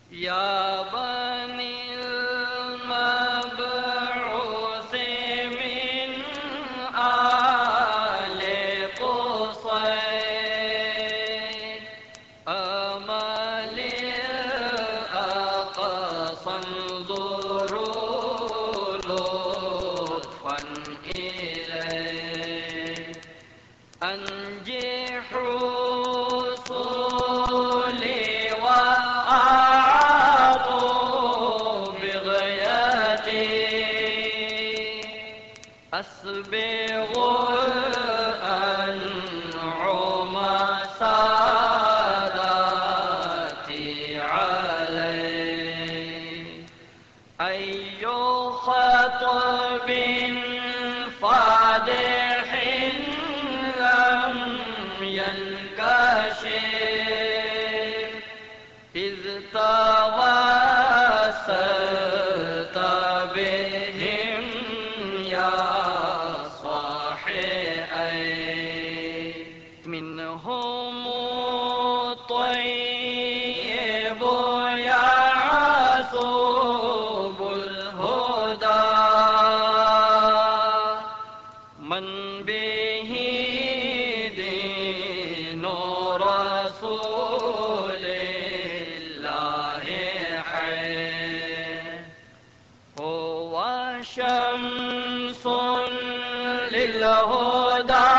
يا بني المبعوث من آل قصي أمل الأقصى انظروا لطفا إليه أنجحوا صولي وأعطوا بغيتي أسبغ الأنعم ساداتي عليه أي خطب فادح لم ينكشف إذ توسلت بهم يا صاحي منهم الطيب يعصب الهدى من به دين رسول الله حي هو شمس للهدى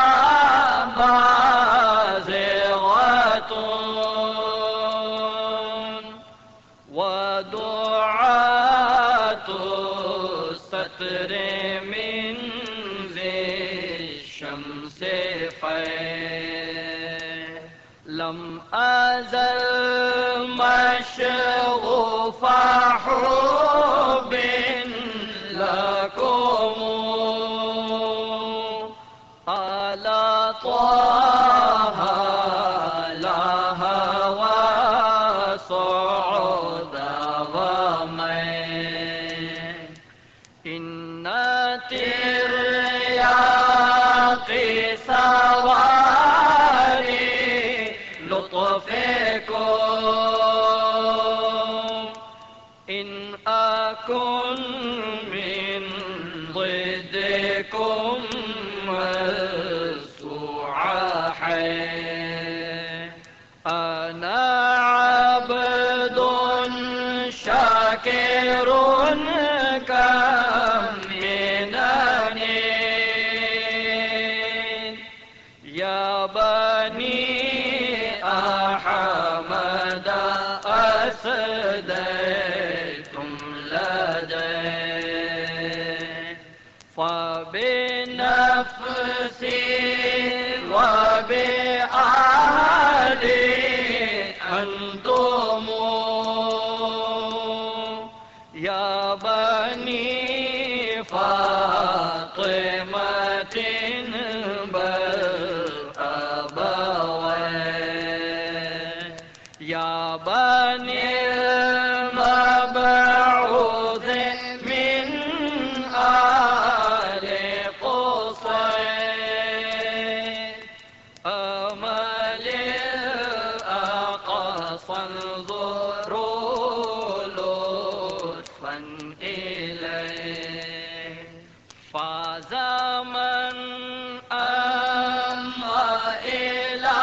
بازغة ودعاة الستر من ذي الشمس فيه لم أزل مشغوف حب لكم على طه لها وصعود ضمين إن ترياقي سواري لطفكم إن أكن من ضدكم مسوعحي أنا عبد شاكر كم منني يا بني أحمد أسديتم لدي فبنفسي وبأهلي أنتم يا بني فاطمة بل أبوين يا بني المبعوث من آل قصي أمل الأقصى انظروا لطفا إليه فاز من أما إلى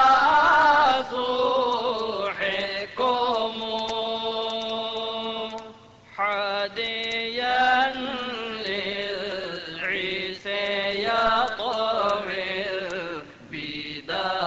صوحكم حاديا للعيسى يطوي البداية